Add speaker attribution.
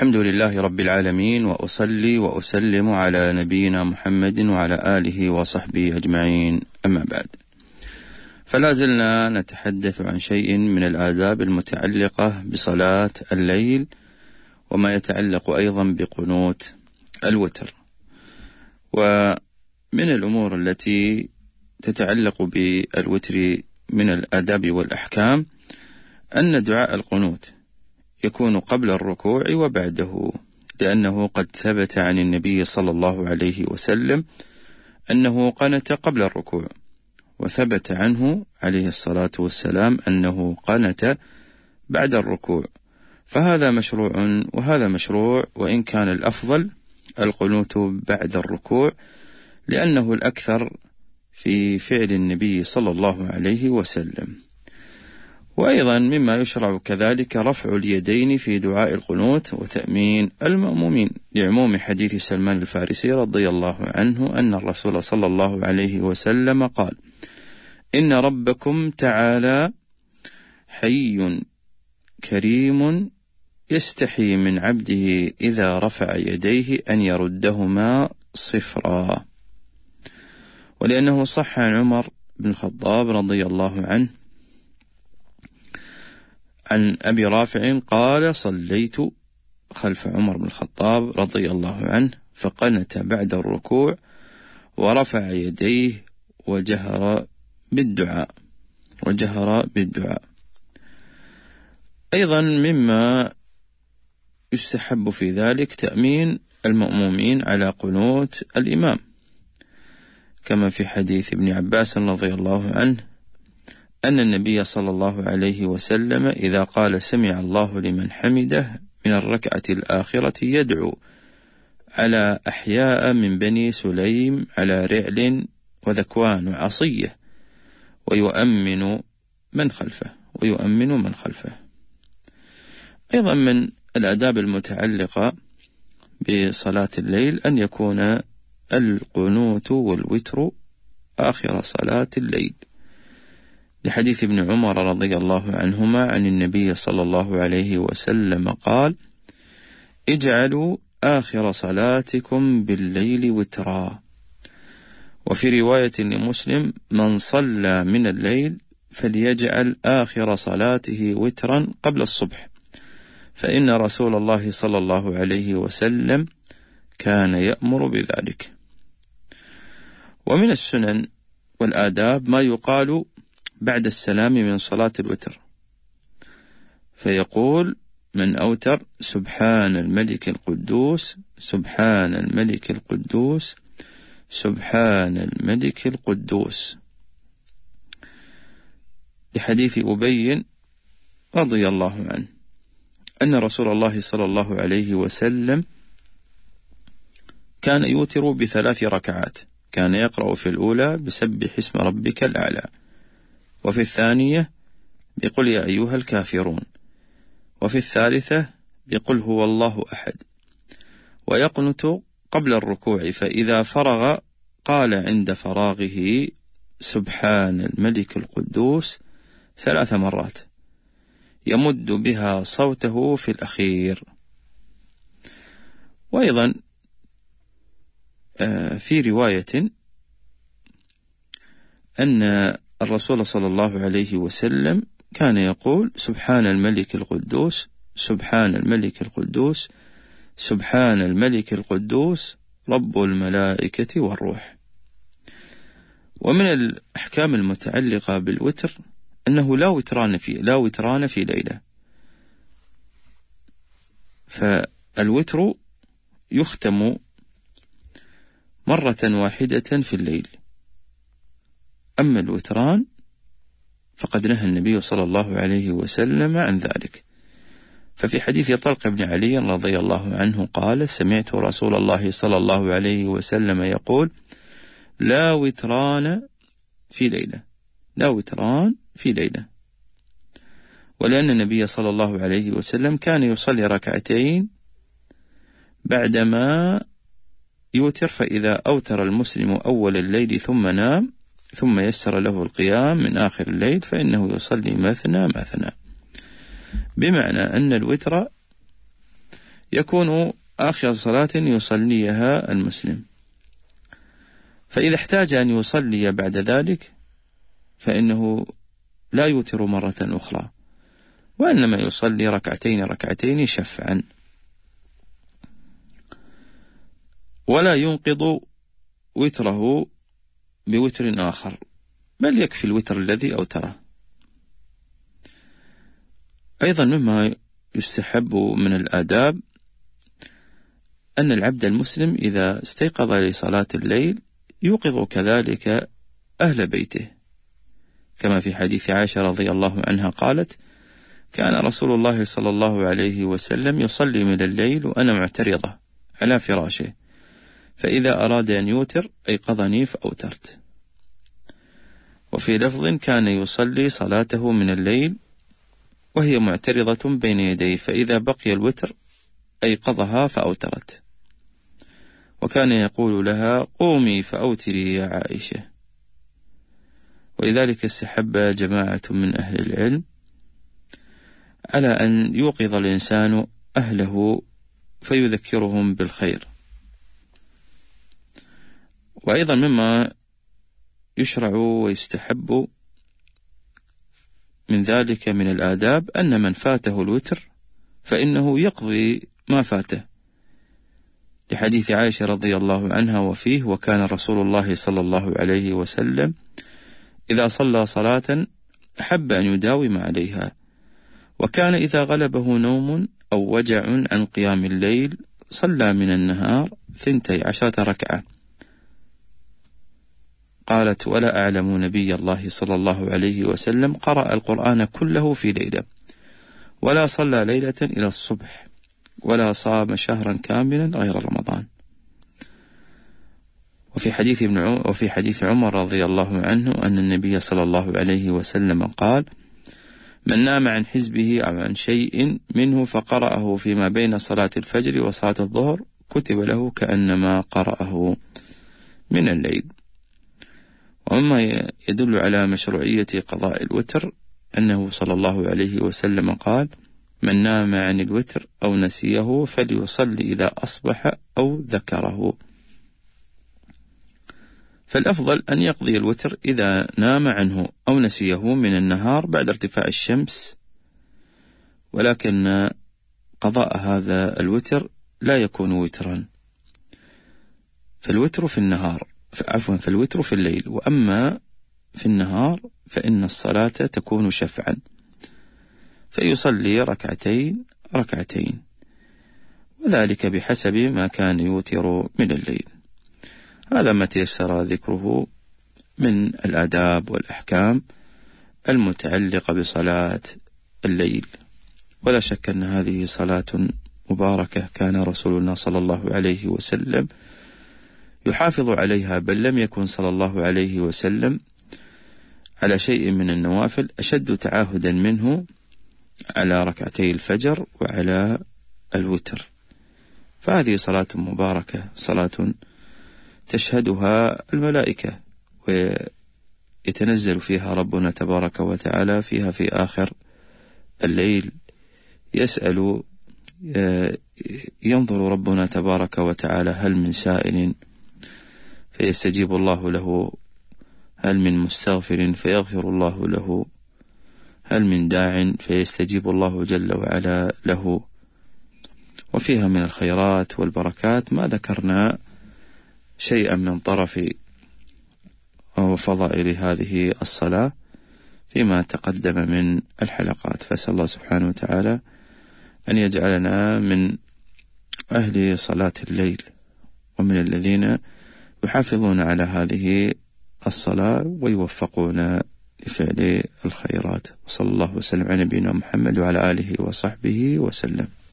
Speaker 1: الحمد لله رب العالمين، وأصلي وأسلم على نبينا محمد وعلى آله وصحبه أجمعين، أما بعد. فلا زلنا نتحدث عن شيء من الآداب المتعلقة بصلاة الليل، وما يتعلق أيضا بقنوت الوتر. ومن الأمور التي تتعلق بالوتر من الآداب والأحكام أن دعاء القنوت يكون قبل الركوع وبعده، لأنه قد ثبت عن النبي صلى الله عليه وسلم أنه قنت قبل الركوع، وثبت عنه عليه الصلاة والسلام أنه قنت بعد الركوع، فهذا مشروع وهذا مشروع، وإن كان الأفضل القنوت بعد الركوع، لأنه الأكثر في فعل النبي صلى الله عليه وسلم. وأيضا مما يشرع كذلك رفع اليدين في دعاء القنوت وتأمين المأمومين، لعموم حديث سلمان الفارسي رضي الله عنه أن الرسول صلى الله عليه وسلم قال: إن ربكم تعالى حي كريم يستحي من عبده إذا رفع يديه أن يردهما صفرا. ولأنه صح عن عمر بن الخطاب رضي الله عنه عن أبي رافع قال: صليت خلف عمر بن الخطاب رضي الله عنه فقنت بعد الركوع ورفع يديه وجهر بالدعاء. أيضا مما يستحب في ذلك تأمين المأمومين على قنوت الإمام، كما في حديث ابن عباس رضي الله عنه أن النبي صلى الله عليه وسلم إذا قال سمع الله لمن حمده من الركعة الآخرة يدعو على أحياء من بني سليم على رعل وذكوان وعصية ويؤمن من خلفه. أيضا من الآداب المتعلقة بصلاة الليل أن يكون القنوت والوتر آخر صلاة الليل، لحديث ابن عمر رضي الله عنهما عن النبي صلى الله عليه وسلم قال: اجعلوا آخر صلاتكم بالليل وترا. وفي رواية لمسلم: من صلى من الليل فليجعل آخر صلاته وترا قبل الصبح، فإن رسول الله صلى الله عليه وسلم كان يأمر بذلك. ومن السنن والآداب ما يقال بعد السلام من صلاة الوتر، فيقول من أوتر: سبحان الملك القدوس، سبحان الملك القدوس، سبحان الملك القدوس، لحديث أبي رضي الله عنه أن رسول الله صلى الله عليه وسلم كان يوتر ب3 ركعات، كان يقرأ في الأولى بسبح اسم ربك الأعلى، وفي الثانية بقل يا أيها الكافرون، وفي الثالثة بقل هو الله أحد، ويقنت قبل الركوع، فإذا فرغ قال عند فراغه سبحان الملك القدوس 3 مرات يمد بها صوته في الأخير. وأيضا في رواية أن الرسول صلى الله عليه وسلم كان يقول سبحان الملك القدوس، سبحان الملك القدوس، سبحان الملك القدوس رب الملائكة والروح. ومن الأحكام المتعلقة بالوتر أنه لا وتران في ليلة، فالوتر يختم مرة واحدة في الليل، أما الوتران فقد نهى النبي صلى الله عليه وسلم عن ذلك. ففي حديث طلق بن علي رضي الله عنه قال: سمعت رسول الله صلى الله عليه وسلم يقول: لا وتران في ليلة، لا وتران في ليلة. ولأن النبي صلى الله عليه وسلم كان يصلي 2 ركعتين بعدما يوتر، فإذا أوتر المسلم أول الليل ثم نام ثم يسر له القيام من آخر الليل فإنه يصلي مثنى، بمعنى أن الوتر يكون آخر صلاة يصليها المسلم، فإذا احتاج أن يصلي بعد ذلك فإنه لا يوتر مرة أخرى، وإنما يصلي ركعتين شفعا، ولا ينقض وتره بوتر آخر، بل يكفي الوتر الذي أوتره. أيضا مما يستحب من الآداب أن العبد المسلم إذا استيقظ لصلاة الليل يوقظ كذلك أهل بيته، كما في حديث عائشة رضي الله عنها قالت: كان رسول الله صلى الله عليه وسلم يصلي من الليل وأنا معترضة على فراشه، فإذا أراد أن يوتر أيقظني فأوترت. وفي لفظ: كان يصلي صلاته من الليل وهي معترضة بين يديه، فإذا بقي الوتر أيقظها فأوترت. وكان يقول لها: قومي فأوتري يا عائشة. ولذلك استحب جماعة من أهل العلم على أن يوقظ الإنسان أهله فيذكرهم بالخير. وأيضا مما يشرع ويستحب من ذلك من الآداب أن من فاته الوتر فإنه يقضي ما فاته، لحديث عائشة رضي الله عنها وفيه: وكان رسول الله صلى الله عليه وسلم إذا صلى صلاة أحب أن يداوم عليها، وكان إذا غلبه نوم أو وجع عن قيام الليل صلى من النهار 12 ركعة. قالت: ولا أعلم نبي الله صلى الله عليه وسلم قرأ القرآن كله في ليلة، ولا صلى ليلة إلى الصبح، ولا صام شهرا كاملا غير رمضان. وفي حديث عمر رضي الله عنه أن النبي صلى الله عليه وسلم قال: من نام عن حزبه أو عن شيء منه فقرأه فيما بين صلاة الفجر وصلاة الظهر كتب له كأنما قرأه من الليل. ومما يدل على مشروعية قضاء الوتر أنه صلى الله عليه وسلم قال: من نام عن الوتر أو نسيه فليصلي إذا أصبح أو ذكره. فالأفضل أن يقضي الوتر إذا نام عنه أو نسيه من النهار بعد ارتفاع الشمس، ولكن قضاء هذا الوتر لا يكون وترا، فالوتر في النهار فالوتر في الليل، وأما في النهار فإن الصلاة تكون شفعا، فيصلي ركعتين، وذلك بحسب ما كان يوتر من الليل. هذا ما تيسر ذكره من الآداب والأحكام المتعلقة بصلاة الليل. ولا شك أن هذه صلاة مباركة كان رسولنا صلى الله عليه وسلم يحافظ عليها، بل لم يكن صلى الله عليه وسلم على شيء من النوافل أشد تعاهدا منه على ركعتي الفجر وعلى الوتر. فهذه صلاة مباركة، صلاة تشهدها الملائكة، ويتنزل فيها ربنا تبارك وتعالى فيها في آخر الليل، ينظر ربنا تبارك وتعالى هل من سائل فيستجيب الله له، هل من مستغفر فيغفر الله له، هل من داع فيستجيب الله جل وعلا له. وفيها من الخيرات والبركات ما ذكرنا شيئا من طرف وفضائل هذه الصلاة فيما تقدم من الحلقات. فأسأل الله سبحانه وتعالى أن يجعلنا من أهل صلاة الليل ومن الذين يحافظون على هذه الصلاة ويوفقون لفعل الخيرات. وصلى الله وسلم على نبينا محمد وعلى آله وصحبه وسلم.